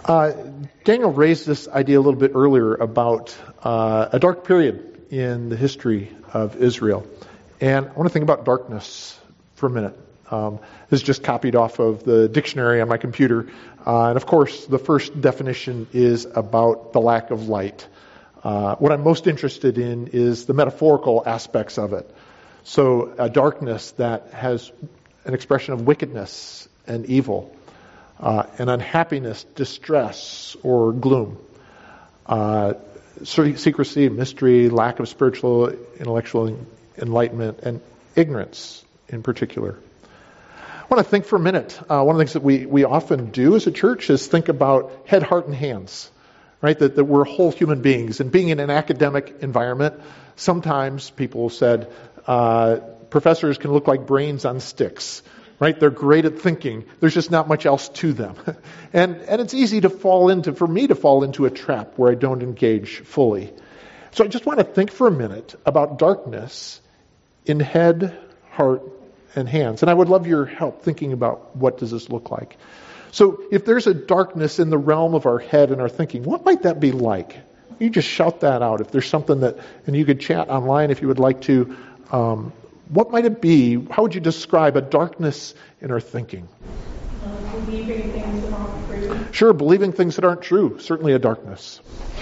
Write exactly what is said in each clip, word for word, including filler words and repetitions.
Uh, Daniel raised this idea a little bit earlier about uh, a dark period in the history of Israel. And I want to think about darkness for a minute. Um, this is just copied off of the dictionary on my computer. Uh, and of course, the first definition is about the lack of light. Uh, what I'm most interested in is the metaphorical aspects of it. So a darkness that has an expression of wickedness and evil, uh, and unhappiness, distress, or gloom. Uh, secrecy, mystery, lack of spiritual, intellectual enlightenment, and ignorance in particular. I want to think for a minute. Uh, one of the things that we, we often do as a church is think about head, heart, and hands. Right? That, that we're whole human beings. And being in an academic environment, sometimes people said uh, professors can look like brains on sticks. Right? They're great at thinking. There's just not much else to them. and and it's easy to fall into, for me to fall into a trap where I don't engage fully. So I just want to think for a minute about darkness in head, heart, and hands. And I would love your help thinking about what does this look like. So if there's a darkness in the realm of our head and our thinking, what might that be like? You just shout that out. If there's something that, and you could chat online if you would like to, um, what might it be? How would you describe a darkness in our thinking? Uh, believing things that aren't true. Sure, believing things that aren't true. Certainly a darkness.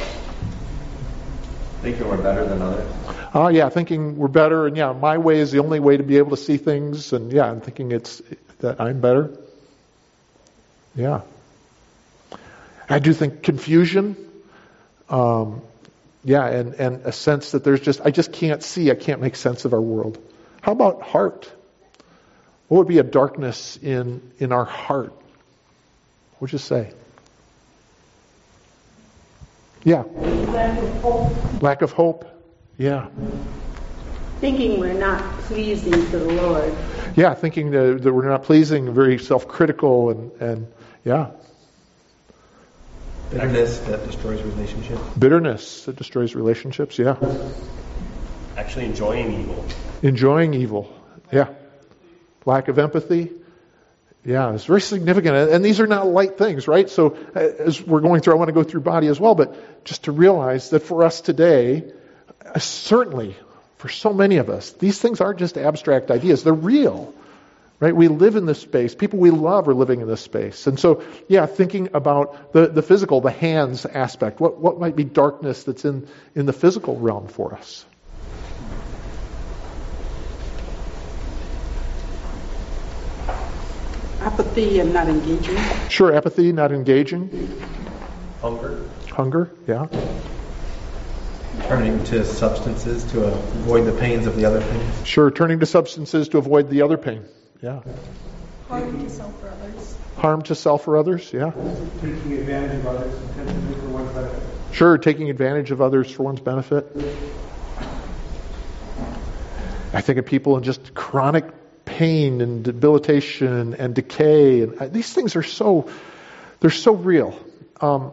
Thinking we're better than others. Oh, yeah, thinking we're better. And yeah, my way is the only way to be able to see things. And yeah, I'm thinking it's that I'm better. Yeah. I do think confusion. Um, yeah, and, and a sense that there's just, I just can't see, I can't make sense of our world. How about heart? What would be a darkness in, in our heart? What would you say? Yeah. Lack of hope. Lack of hope. Yeah. Thinking we're not pleasing to the Lord. Yeah, thinking that, that we're not pleasing, very self-critical, and, and yeah. Bitterness that destroys relationships. Bitterness that destroys relationships, yeah. Actually enjoying evil. Enjoying evil, yeah. Lack of empathy, yeah, it's very significant. And these are not light things, right? So as we're going through, I want to go through body as well, but just to realize that for us today, certainly for so many of us, these things aren't just abstract ideas. They're real, right? We live in this space. People we love are living in this space. And so, yeah, thinking about the, the physical, the hands aspect, what, what might be darkness that's in, in the physical realm for us? Apathy and not engaging. Sure, apathy, not engaging. Hunger. Hunger, yeah. Turning to substances to avoid the pains of the other things. Sure, turning to substances to avoid the other pain. Yeah. Harm to self or others. Harm to self or others, yeah. Taking advantage of others intentionally for one's benefit. Sure, taking advantage of others for one's benefit. I think of people in just chronic pain and debilitation and decay, and these things are so, they're so real. Um,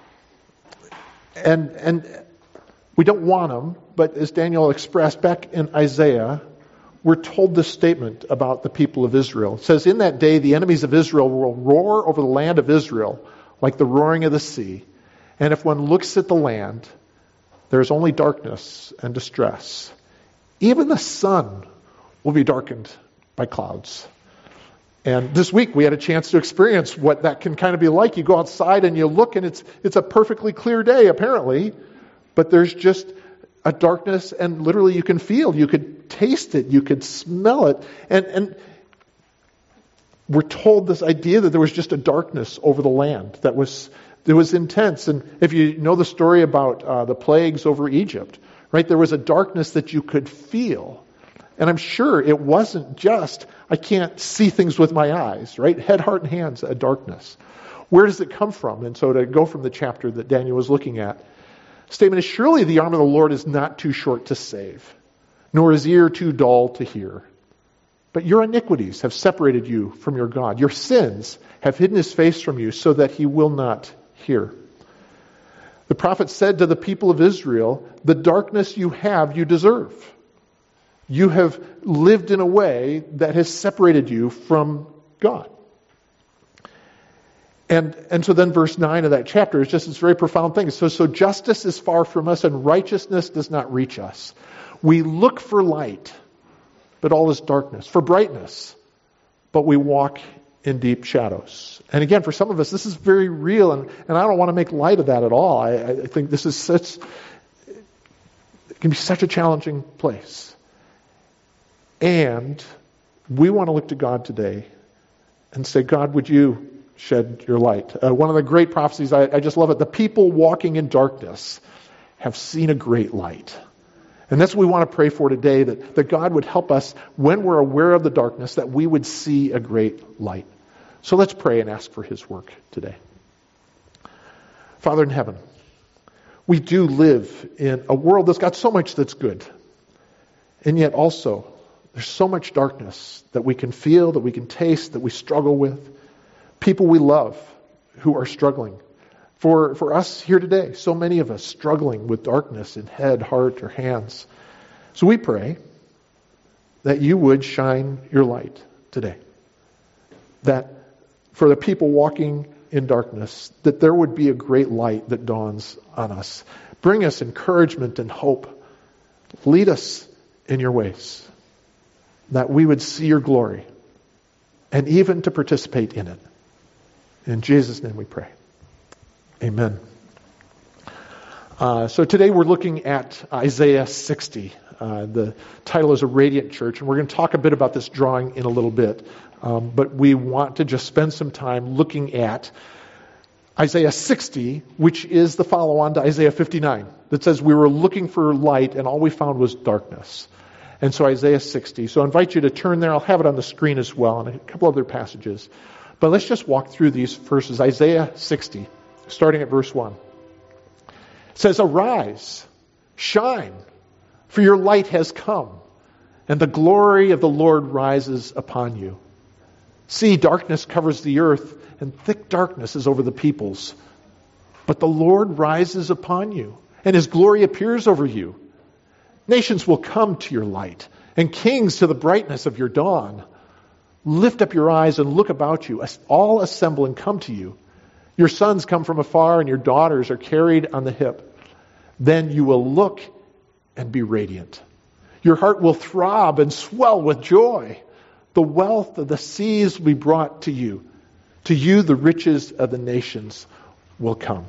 and and we don't want them, but as Daniel expressed back in Isaiah, we're told this statement about the people of Israel. It says, in that day the enemies of Israel will roar over the land of Israel like the roaring of the sea. And if one looks at the land, there is only darkness and distress. Even the sun will be darkened by clouds. And this week we had a chance to experience what that can kind of be like. You go outside and you look and it's it's a perfectly clear day apparently, but there's just a darkness, and literally you can feel, you could taste it, you could smell it. And and we're told this idea that there was just a darkness over the land that was that was intense. And if you know the story about uh, the plagues over Egypt, right, there was a darkness that you could feel. And I'm sure it wasn't just, I can't see things with my eyes, right? Head, heart, and hands, a darkness. Where does it come from? And so to go from the chapter that Daniel was looking at, statement is, surely the arm of the Lord is not too short to save, nor his ear too dull to hear. But your iniquities have separated you from your God. Your sins have hidden his face from you so that he will not hear. The prophet said to the people of Israel, the darkness you have, you deserve. You have lived in a way that has separated you from God. And and so then verse nine of that chapter is just this very profound thing. So, so justice is far from us and righteousness does not reach us. We look for light, but all is darkness. For brightness, but we walk in deep shadows. And again, for some of us, this is very real, and, and I don't want to make light of that at all. I, I think this is such, it can be such a challenging place. And we want to look to God today and say, God, would you shed your light? Uh, one of the great prophecies, I, I just love it. The people walking in darkness have seen a great light. And that's what we want to pray for today, that, that God would help us when we're aware of the darkness, that we would see a great light. So let's pray and ask for his work today. Father in heaven, we do live in a world that's got so much that's good. And yet also, there's so much darkness that we can feel, that we can taste, that we struggle with. People we love who are struggling. For, for us here today, so many of us struggling with darkness in head, heart, or hands. So we pray that you would shine your light today. That for the people walking in darkness, that there would be a great light that dawns on us. Bring us encouragement and hope. Lead us in your ways. That we would see your glory and even to participate in it. In Jesus' name we pray. Amen. Uh, so today we're looking at Isaiah sixty. Uh, the title is A Radiant Church, and we're going to talk a bit about this drawing in a little bit. Um, but we want to just spend some time looking at Isaiah sixty, which is the follow-on to Isaiah fifty-nine, that says we were looking for light and all we found was darkness. And so Isaiah sixty. So I invite you to turn there. I'll have it on the screen as well, and a couple other passages. But let's just walk through these verses. Isaiah sixty. Starting at verse one. It says, "Arise, shine, for your light has come, and the glory of the Lord rises upon you. See, darkness covers the earth, and thick darkness is over the peoples. But the Lord rises upon you, and his glory appears over you. Nations will come to your light, and kings to the brightness of your dawn. Lift up your eyes and look about you. All assemble and come to you. Your sons come from afar, and your daughters are carried on the hip. Then you will look and be radiant. Your heart will throb and swell with joy. The wealth of the seas will be brought to you. To you the riches of the nations will come."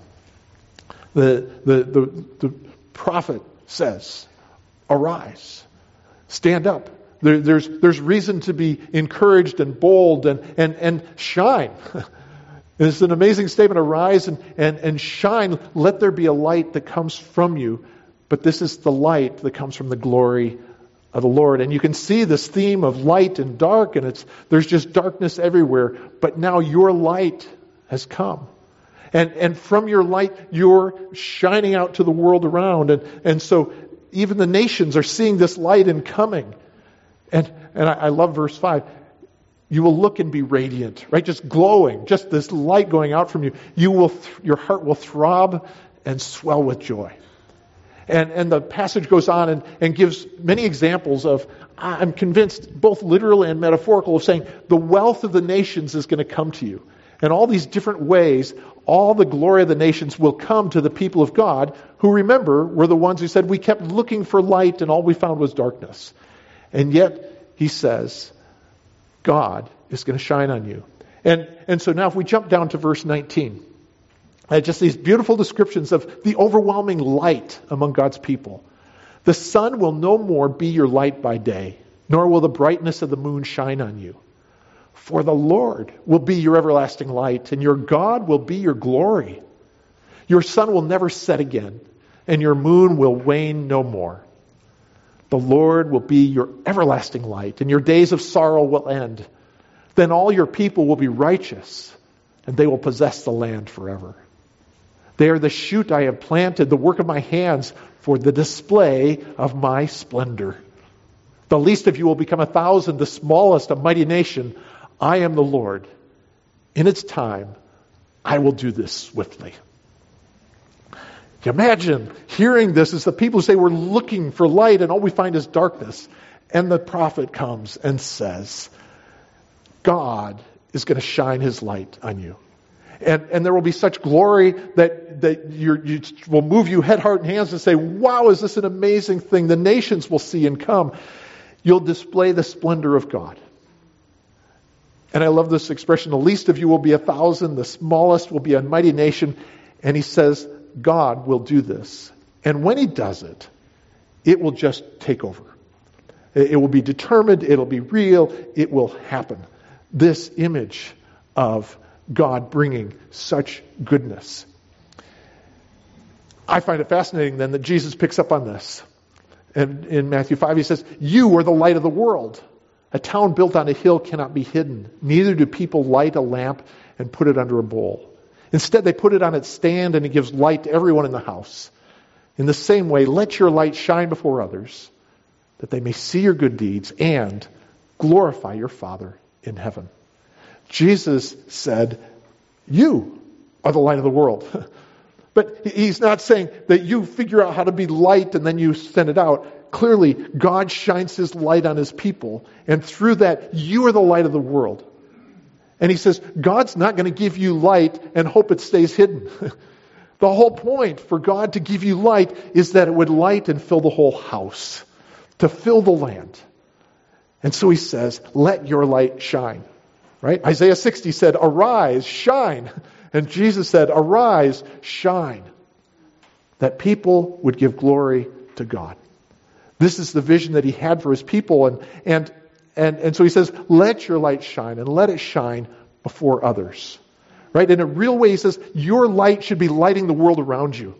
The, the, the, the prophet says, arise, stand up. There, there's, there's reason to be encouraged and bold and, and, and shine. It's an amazing statement. Arise and, and, and shine. Let there be a light that comes from you. But this is the light that comes from the glory of the Lord. And you can see this theme of light and dark, and it's there's just darkness everywhere. But now your light has come. And and from your light, you're shining out to the world around. And, and so even the nations are seeing this light and coming. And, and I, I love verse five. You will look and be radiant, right? Just glowing, just this light going out from you. You will, th- your heart will throb and swell with joy. And and the passage goes on and, and gives many examples of, I'm convinced, both literal and metaphorical, of saying the wealth of the nations is going to come to you. And all these different ways, all the glory of the nations will come to the people of God, who, remember, were the ones who said, we kept looking for light and all we found was darkness. And yet, he says, God is going to shine on you. And and so now if we jump down to verse nineteen, uh, just these beautiful descriptions of the overwhelming light among God's people. The sun will no more be your light by day, nor will the brightness of the moon shine on you. For the Lord will be your everlasting light, and your God will be your glory. Your sun will never set again, and your moon will wane no more. The Lord will be your everlasting light, and your days of sorrow will end. Then all your people will be righteous, and they will possess the land forever. They are the shoot I have planted, the work of my hands, for the display of my splendor. The least of you will become a thousand, the smallest a mighty nation. I am the Lord. In its time, I will do this swiftly. Can you imagine hearing this as the people say we're looking for light and all we find is darkness. And the prophet comes and says, God is going to shine his light on you. And, and there will be such glory that, that you're, you will move you head, heart, and hands and say, wow, is this an amazing thing? The nations will see and come. You'll display the splendor of God. And I love this expression, the least of you will be a thousand, the smallest will be a mighty nation. And he says, God will do this. And when he does it, it will just take over. It will be determined, it'll be real, it will happen. This image of God bringing such goodness. I find it fascinating then that Jesus picks up on this. And in Matthew five he says, you are the light of the world. A town built on a hill cannot be hidden. Neither do people light a lamp and put it under a bowl. Instead, they put it on its stand and it gives light to everyone in the house. In the same way, let your light shine before others, that they may see your good deeds and glorify your Father in heaven. Jesus said, you are the light of the world. But he's not saying that you figure out how to be light and then you send it out. Clearly, God shines his light on his people, and through that, you are the light of the world. And he says, God's not going to give you light and hope it stays hidden. The whole point for God to give you light is that it would light and fill the whole house, to fill the land. And so he says, let your light shine. Right? Isaiah sixty said, arise, shine. And Jesus said, arise, shine. That people would give glory to God. This is the vision that he had for his people. And, and, and, and so he says, let your light shine and let it shine before others. Right? In a real way, he says, your light should be lighting the world around you,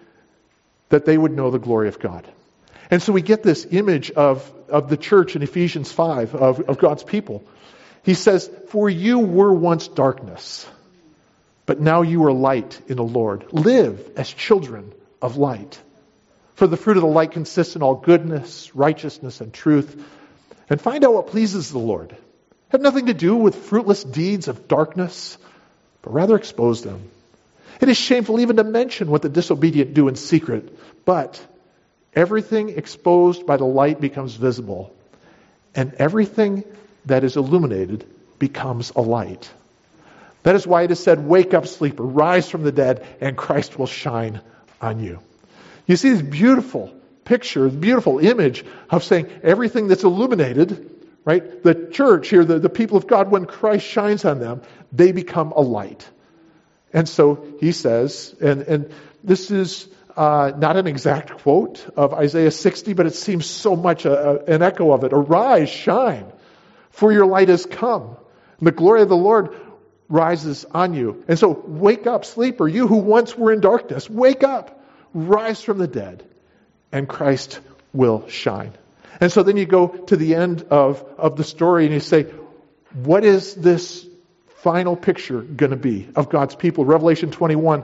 that they would know the glory of God. And so we get this image of, of the church in Ephesians five, of, of God's people. He says, for you were once darkness, but now you are light in the Lord. Live as children of light. For the fruit of the light consists in all goodness, righteousness, and truth. And find out what pleases the Lord. Have nothing to do with fruitless deeds of darkness, but rather expose them. It is shameful even to mention what the disobedient do in secret, but everything exposed by the light becomes visible, and everything that is illuminated becomes a light. That is why it is said, wake up, sleeper, rise from the dead, and Christ will shine on you. You see this beautiful picture, beautiful image of saying everything that's illuminated, right? The church here, the, the people of God, when Christ shines on them, they become a light. And so he says, and, and this is uh, not an exact quote of Isaiah sixty, but it seems so much a, a, an echo of it. Arise, shine, for your light has come. And the glory of the Lord rises on you. And so wake up, sleeper, you who once were in darkness. Wake up. Rise from the dead, and Christ will shine. And so then you go to the end of, of the story and you say, what is this final picture going to be of God's people? Revelation twenty-one,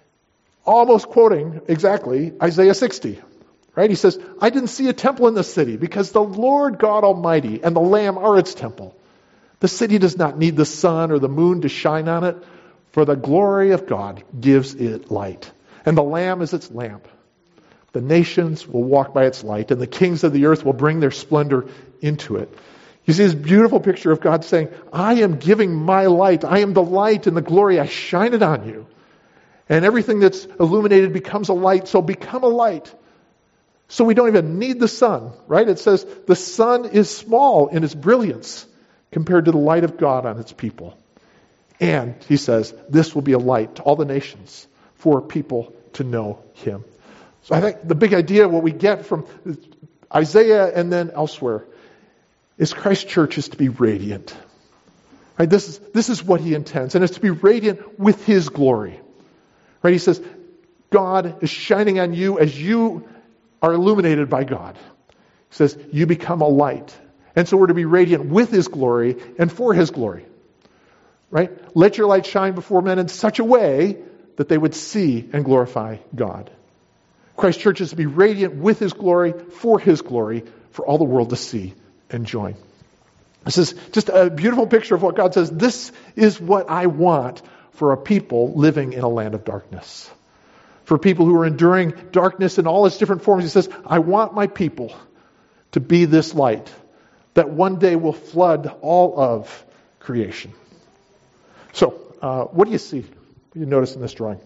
almost quoting exactly Isaiah sixty. Right? He says, I didn't see a temple in the city because the Lord God Almighty and the Lamb are its temple. The city does not need the sun or the moon to shine on it, for the glory of God gives it light. And the Lamb is its lamp. The nations will walk by its light, and the kings of the earth will bring their splendor into it. You see this beautiful picture of God saying, I am giving my light. I am the light and the glory. I shine it on you. And everything that's illuminated becomes a light, so become a light. So we don't even need the sun, right? It says the sun is small in its brilliance compared to the light of God on its people. And he says, this will be a light to all the nations for people to know him. So I think the big idea, what we get from Isaiah and then elsewhere, is Christ's church is to be radiant. Right? This is, this is what he intends. And it's to be radiant with his glory. Right? He says, God is shining on you as you are illuminated by God. He says, you become a light. And so we're to be radiant with his glory and for his glory. Right? Let your light shine before men in such a way that they would see and glorify God. Christ's church is to be radiant with his glory, for his glory, for all the world to see and join. This is just a beautiful picture of what God says. This is what I want for a people living in a land of darkness. For people who are enduring darkness in all its different forms, he says, I want my people to be this light that one day will flood all of creation. So, uh, what do you see you notice in this drawing?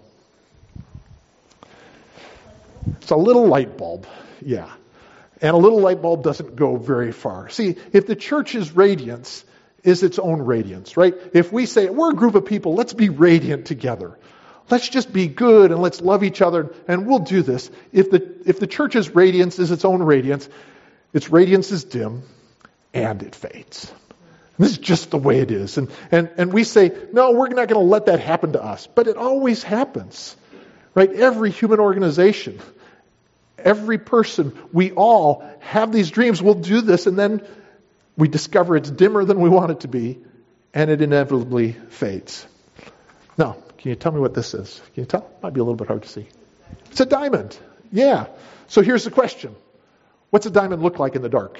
It's a little light bulb, yeah. And a little light bulb doesn't go very far. See, if the church's radiance is its own radiance, right? If we say, we're a group of people, let's be radiant together. Let's just be good and let's love each other and we'll do this. If the if the church's radiance is its own radiance, its radiance is dim and it fades. And this is just the way it is. And, and, and we say, no, we're not going to let that happen to us. But it always happens, right? Every human organization, every person, we all have these dreams. We'll do this and then we discover it's dimmer than we want it to be and it inevitably fades. Now, can you tell me what this is? Can you tell? Might be a little bit hard to see. It's a diamond. Yeah. So here's the question. What's a diamond look like in the dark?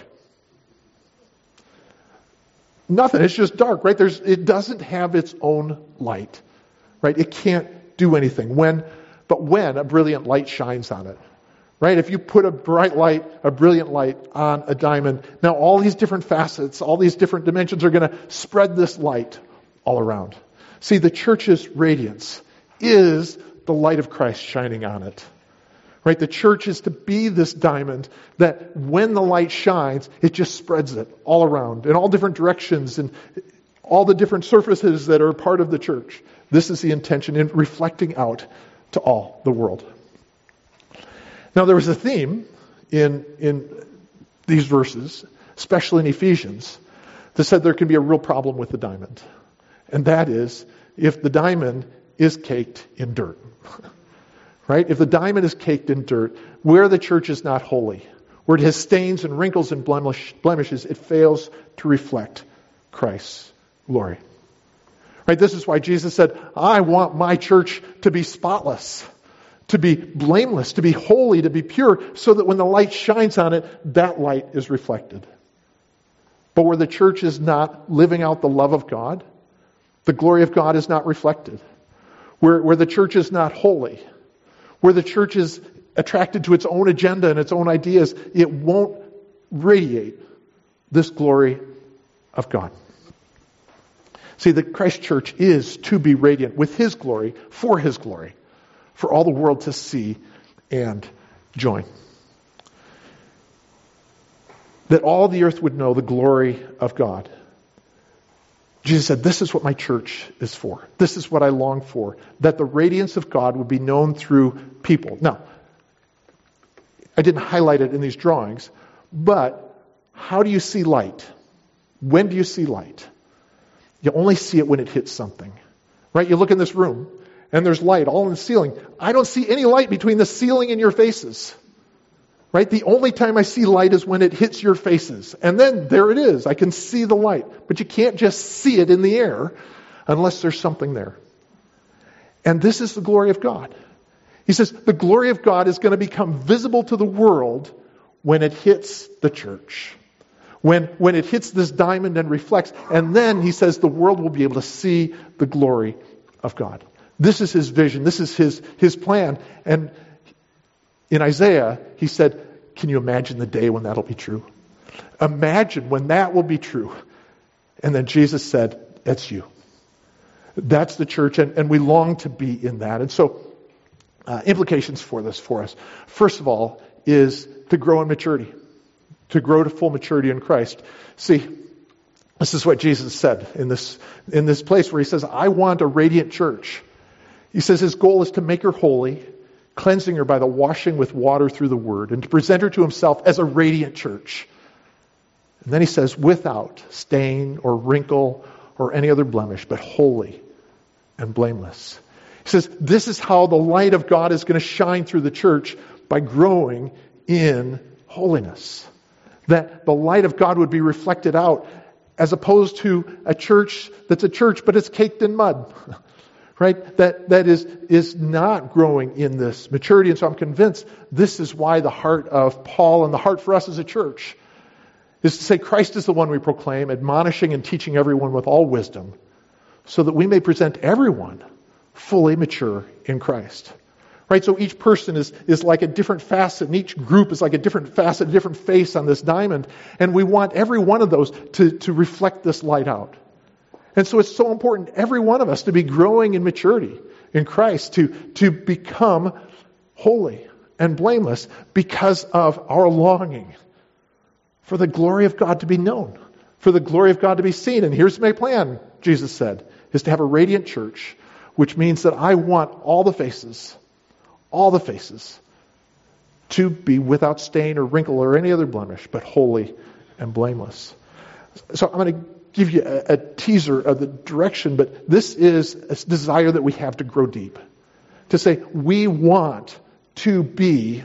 Nothing. It's just dark, right? There's, it doesn't have its own light, right? It can't do anything. When, but when a brilliant light shines on it, right? If you put a bright light, a brilliant light on a diamond, now all these different facets, all these different dimensions are going to spread this light all around. See, the church's radiance is the light of Christ shining on it. Right? The church is to be this diamond that when the light shines, it just spreads it all around in all different directions and all the different surfaces that are part of the church. This is the intention in reflecting out to all the world. Now, there was a theme in, in these verses, especially in Ephesians, that said there can be a real problem with the diamond. And that is if the diamond is caked in dirt. Right? If the diamond is caked in dirt, where the church is not holy, where it has stains and wrinkles and blemish, blemishes, it fails to reflect Christ's glory. Right? This is why Jesus said, I want my church to be spotless, to be blameless, to be holy, to be pure, so that when the light shines on it, that light is reflected. But where the church is not living out the love of God, the glory of God is not reflected. Where, where the church is not holy, where the church is attracted to its own agenda and its own ideas, it won't radiate this glory of God. See, the Christ Church is to be radiant with His glory, for His glory, for all the world to see and join. That all the earth would know the glory of God. Jesus said, this is what my church is for. This is what I long for. That the radiance of God would be known through people. Now, I didn't highlight it in these drawings, but how do you see light? When do you see light? You only see it when it hits something. Right? You look in this room, and there's light all in the ceiling. I don't see any light between the ceiling and your faces. Right? The only time I see light is when it hits your faces. And then there it is. I can see the light. But you can't just see it in the air unless there's something there. And this is the glory of God. He says the glory of God is going to become visible to the world when it hits the church. When, when it hits this diamond and reflects. And then, he says, the world will be able to see the glory of God. This is his vision. This is his, his plan. And in Isaiah, he said, can you imagine the day when that'll be true? Imagine when that will be true. And then Jesus said, that's you. That's the church, and, and we long to be in that. And so, uh, implications for this for us. First of all, is to grow in maturity. To grow to full maturity in Christ. See, this is what Jesus said in this, in this place where he says, I want a radiant church. He says his goal is to make her holy, cleansing her by the washing with water through the word, and to present her to himself as a radiant church. And then he says, without stain or wrinkle or any other blemish, but holy and blameless. He says, this is how the light of God is going to shine through the church, by growing in holiness. That the light of God would be reflected out, as opposed to a church that's a church, but it's caked in mud. Right? That, that is, is not growing in this maturity. And so I'm convinced this is why the heart of Paul and the heart for us as a church is to say Christ is the one we proclaim, admonishing and teaching everyone with all wisdom, so that we may present everyone fully mature in Christ. Right? So each person is, is like a different facet, and each group is like a different facet, a different face on this diamond. And we want every one of those to, to reflect this light out. And so it's so important, every one of us, to be growing in maturity. in Christ to, to become holy and blameless because of our longing for the glory of God to be known, for the glory of God to be seen. And here's my plan, Jesus said, is to have a radiant church, which means that I want all the faces, all the faces, to be without stain or wrinkle or any other blemish, but holy and blameless. So I'm going to give you a, a teaser of the direction, but this is a desire that we have to grow deep. To say, we want to be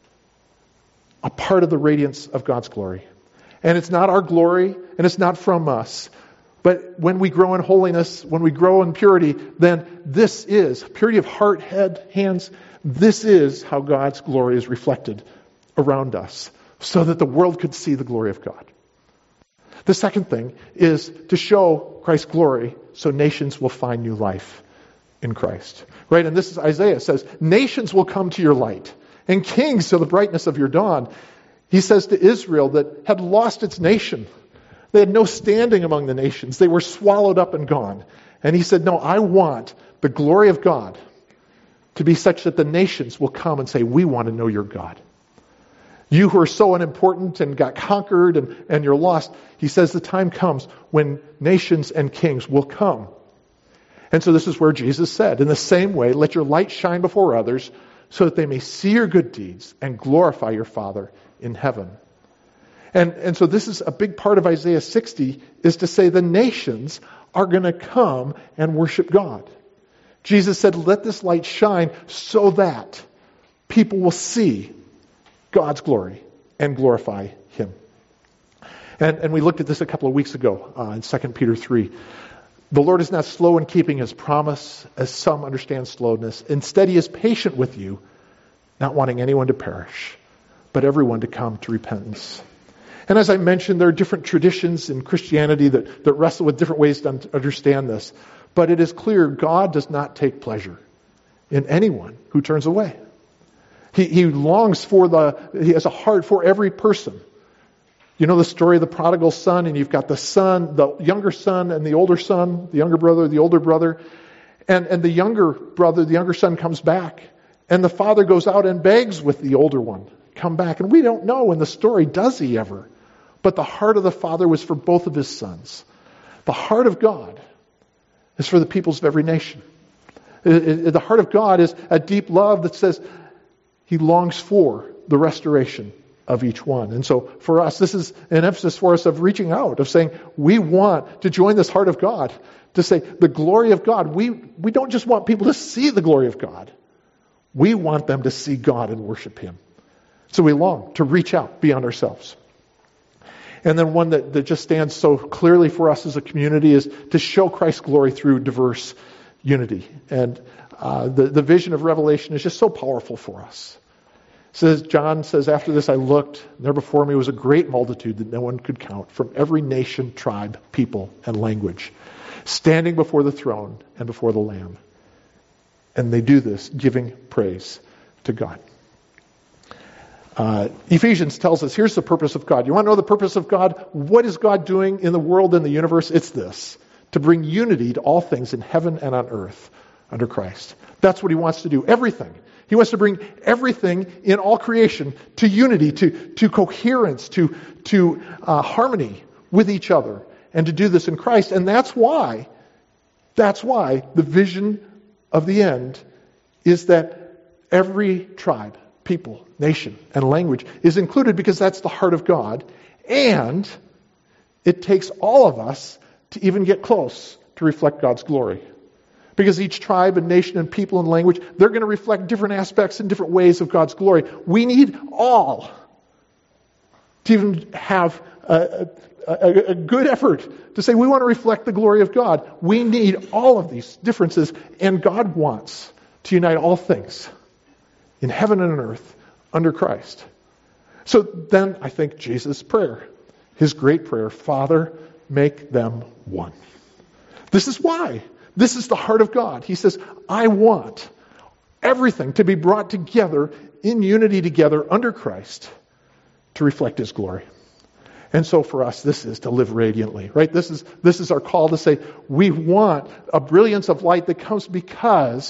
a part of the radiance of God's glory. And it's not our glory, and it's not from us. But when we grow in holiness, when we grow in purity, then this is, purity of heart, head, hands, this is how God's glory is reflected around us, so that the world could see the glory of God. The second thing is to show Christ's glory so nations will find new life in Christ. Right? And this is Isaiah says, nations will come to your light, and kings to the brightness of your dawn. He says to Israel that had lost its nation. They had no standing among the nations. They were swallowed up and gone. And he said, no, I want the glory of God to be such that the nations will come and say, we want to know your God. You who are so unimportant and got conquered and, and you're lost, he says the time comes when nations and kings will come. And so this is where Jesus said, in the same way, let your light shine before others so that they may see your good deeds and glorify your Father in heaven. And, and so this is a big part of Isaiah sixty, is to say the nations are going to come and worship God. Jesus said, let this light shine so that people will see God's glory and glorify Him. And, and we looked at this a couple of weeks ago uh, in Second Peter three. The Lord is not slow in keeping His promise, as some understand slowness. Instead, He is patient with you, not wanting anyone to perish, but everyone to come to repentance. And as I mentioned, there are different traditions in Christianity that, that wrestle with different ways to understand this. But it is clear God does not take pleasure in anyone who turns away. He, he longs for the, He has a heart for every person. You know the story of the prodigal son, and you've got the son, the younger son and the older son, the younger brother, the older brother. And, and the younger brother, the younger son comes back. And the father goes out and begs with the older one, come back. And we don't know in the story, does he ever? But the heart of the Father was for both of his sons. The heart of God is for the peoples of every nation. It, it, the heart of God is a deep love that says He longs for the restoration of each one. And so for us, this is an emphasis for us of reaching out, of saying we want to join this heart of God, to say the glory of God. We, we don't just want people to see the glory of God. We want them to see God and worship Him. So we long to reach out beyond ourselves. And then one that, that just stands so clearly for us as a community is to show Christ's glory through diverse unity. And uh, the, the vision of Revelation is just so powerful for us. It says, John says, after this I looked, and there before me was a great multitude that no one could count, from every nation, tribe, people, and language, standing before the throne and before the Lamb. And they do this, giving praise to God. Uh, Ephesians tells us, here's the purpose of God. You want to know the purpose of God? What is God doing in the world and the universe? It's this, to bring unity to all things in heaven and on earth under Christ. That's what He wants to do. Everything. He wants to bring everything in all creation to unity, to, to coherence, to, to uh, harmony with each other, and to do this in Christ. And that's why, that's why the vision of the end is that every tribe, people, nation, and language is included, because that's the heart of God. And it takes all of us to even get close to reflect God's glory. Because each tribe and nation and people and language, they're going to reflect different aspects and different ways of God's glory. We need all to even have a, a, a good effort to say we want to reflect the glory of God. We need all of these differences, and God wants to unite all things in heaven and on earth under Christ. So then I think Jesus' prayer, His great prayer, Father, make them one. This is why. This is the heart of God. He says, I want everything to be brought together in unity together under Christ to reflect His glory. And so for us, this is to live radiantly, right? This is, this is our call to say we want a brilliance of light that comes because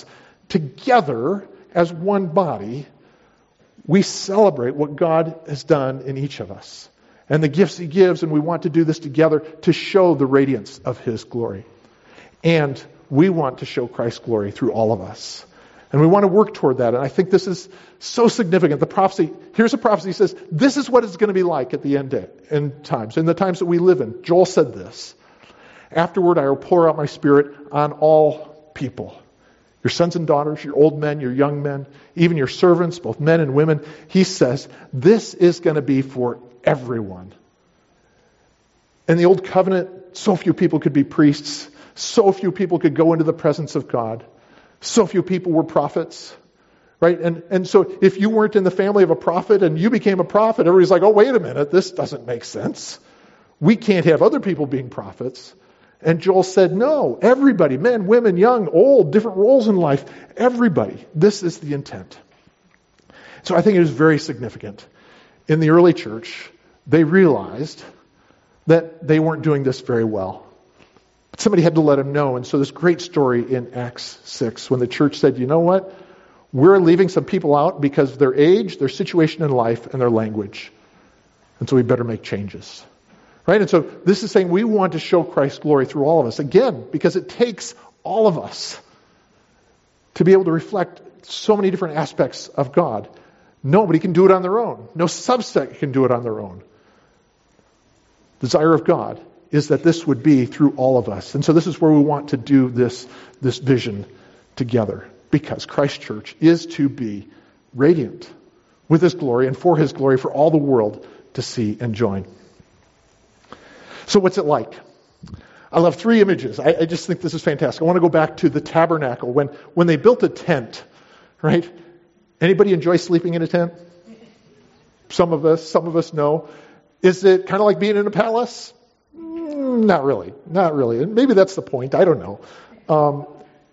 together as one body, we celebrate what God has done in each of us and the gifts He gives, and we want to do this together to show the radiance of His glory. And we want to show Christ's glory through all of us. And we want to work toward that. And I think this is so significant. The prophecy, here's a prophecy that says, this is what it's going to be like at the end, day, end times, in the times that we live in. Joel said this. Afterward, I will pour out my Spirit on all people. Your sons and daughters, your old men, your young men, even your servants, both men and women. He says, this is going to be for everyone. In the old covenant, so few people could be priests. So few people could go into the presence of God. So few people were prophets. Right? And, and so if you weren't in the family of a prophet and you became a prophet, everybody's like, oh, wait a minute, this doesn't make sense. We can't have other people being prophets. And Joel said, no, everybody, men, women, young, old, different roles in life, everybody. This is the intent. So I think it is very significant. In the early church, they realized that they weren't doing this very well. But somebody had to let them know. And so this great story in Acts six, when the church said, you know what? We're leaving some people out because of their age, their situation in life, and their language. And so we better make changes. Right? And so this is saying we want to show Christ's glory through all of us. Again, because it takes all of us to be able to reflect so many different aspects of God. Nobody can do it on their own. No subsect can do it on their own. The desire of God is that this would be through all of us. And so this is where we want to do this, this vision together. Because Christ Church is to be radiant with His glory and for His glory for all the world to see and join. So what's it like? I love three images. I, I just think this is fantastic. I want to go back to the tabernacle. When, when they built a tent, right? Anybody enjoy sleeping in a tent? Some of us, some of us know. Is it kind of like being in a palace? Mm, not really. Not really. And maybe that's the point. I don't know. Um,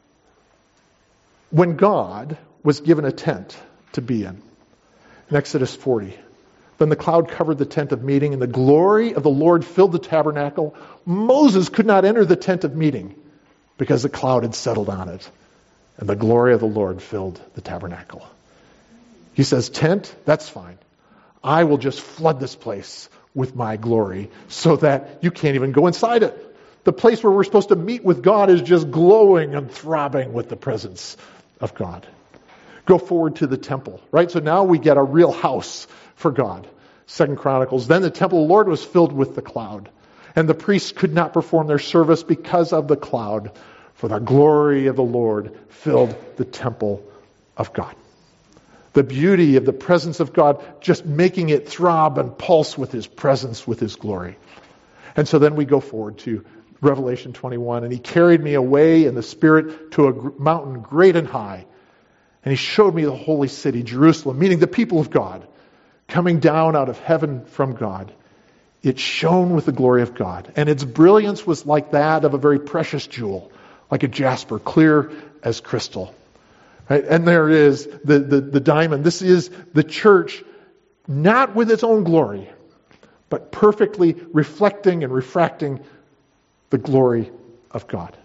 when God was given a tent to be in, in Exodus forty, then the cloud covered the tent of meeting, and the glory of the Lord filled the tabernacle. Moses could not enter the tent of meeting because the cloud had settled on it, and the glory of the Lord filled the tabernacle. He says, tent, that's fine. I will just flood this place with my glory so that you can't even go inside it. The place where we're supposed to meet with God is just glowing and throbbing with the presence of God. Go forward to the temple, right? So now we get a real house for God. Second Chronicles, then the temple of the Lord was filled with the cloud, and the priests could not perform their service because of the cloud, for the glory of the Lord filled the temple of God. The beauty of the presence of God just making it throb and pulse with His presence, with His glory. And so then we go forward to Revelation twenty-one, and He carried me away in the Spirit to a mountain great and high, and He showed me the holy city, Jerusalem, meaning the people of God, coming down out of heaven from God. It shone with the glory of God, and its brilliance was like that of a very precious jewel, like a jasper, clear as crystal. Right? And there is the, the, the diamond. This is the church, not with its own glory, but perfectly reflecting and refracting the glory of God.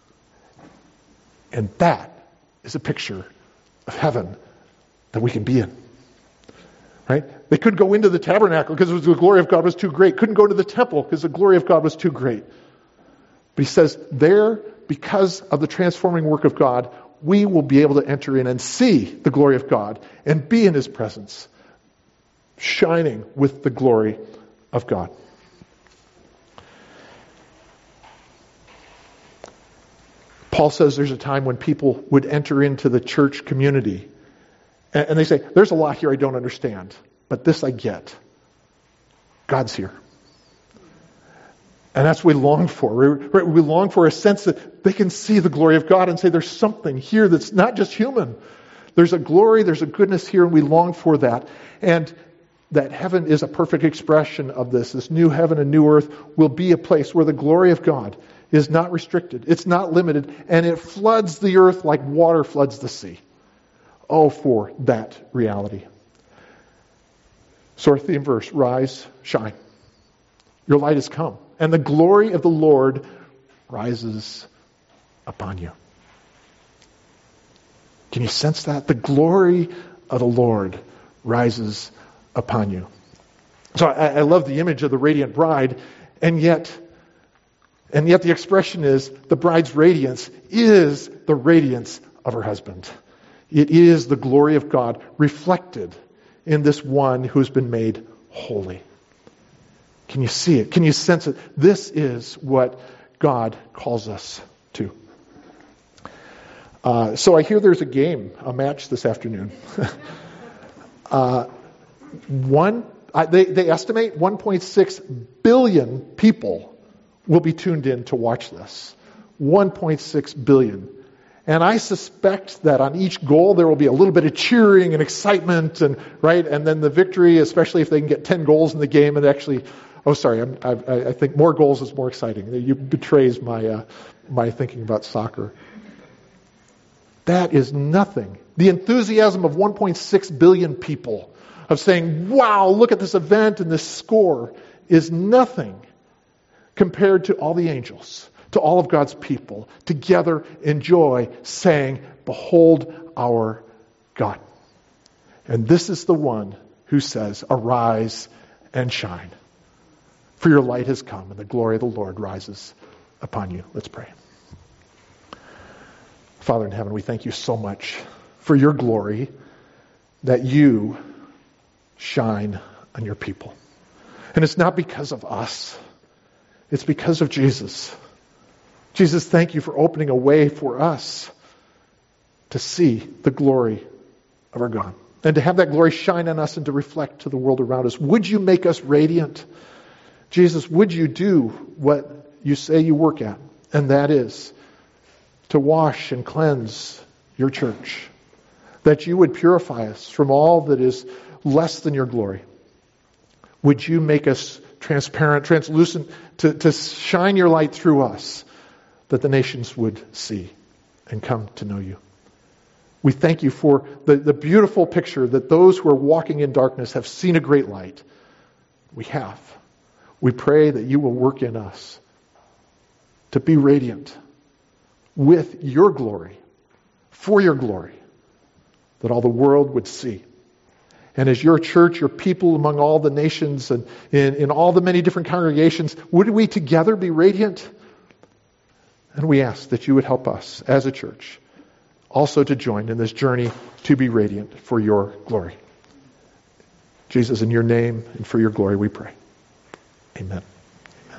And that is a picture of heaven that we can be in. Right? They couldn't go into the tabernacle because the glory of God was too great. Couldn't go to the temple because the glory of God was too great. But He says there, because of the transforming work of God, we will be able to enter in and see the glory of God and be in His presence, shining with the glory of God. Paul says there's a time when people would enter into the church community and they say, there's a lot here I don't understand, but this I get. God's here. And that's what we long for. We, we long for a sense that they can see the glory of God and say there's something here that's not just human. There's a glory, there's a goodness here, and we long for that. And that heaven is a perfect expression of this. This new heaven and new earth will be a place where the glory of God is not restricted. It's not limited. And it floods the earth like water floods the sea. Oh, for that reality. So our theme verse, rise, shine. Your light has come, and the glory of the Lord rises upon you. Can you sense that? The glory of the Lord rises upon you. So I, I love the image of the radiant bride, and yet, and yet the expression is the bride's radiance is the radiance of her husband. It is the glory of God reflected in this one who's been made holy. Can you see it? Can you sense it? This is what God calls us to. Uh, so I hear there's a game, a match this afternoon. uh, one, uh, they, they estimate one point six billion people will be tuned in to watch this. one point six billion. And I suspect that on each goal there will be a little bit of cheering and excitement, and right, and then the victory, especially if they can get ten goals in the game, and actually, oh sorry, I'm, I, I think more goals is more exciting. It betrays my uh, my thinking about soccer. That is nothing. The enthusiasm of one point six billion people of saying, wow, look at this event and this score is nothing compared to all the angels, to all of God's people, together in joy, saying, behold our God. And this is the one who says, arise and shine. For your light has come, and the glory of the Lord rises upon you. Let's pray. Father in heaven, we thank you so much for your glory, that you shine on your people. And it's not because of us. It's because of Jesus. Jesus, thank you for opening a way for us to see the glory of our God. And to have that glory shine on us and to reflect to the world around us. Would you make us radiant? Jesus, would you do what you say you work at? And that is to wash and cleanse your church. That you would purify us from all that is less than your glory. Would you make us transparent, translucent, to, to shine your light through us, that the nations would see and come to know you. We thank you for the, the beautiful picture that those who are walking in darkness have seen a great light. We have. We pray that you will work in us to be radiant with your glory, for your glory, that all the world would see. And as your church, your people among all the nations and in, in all the many different congregations, would we together be radiant? And we ask that you would help us as a church also to join in this journey to be radiant for your glory. Jesus, in your name and for your glory we pray. Amen.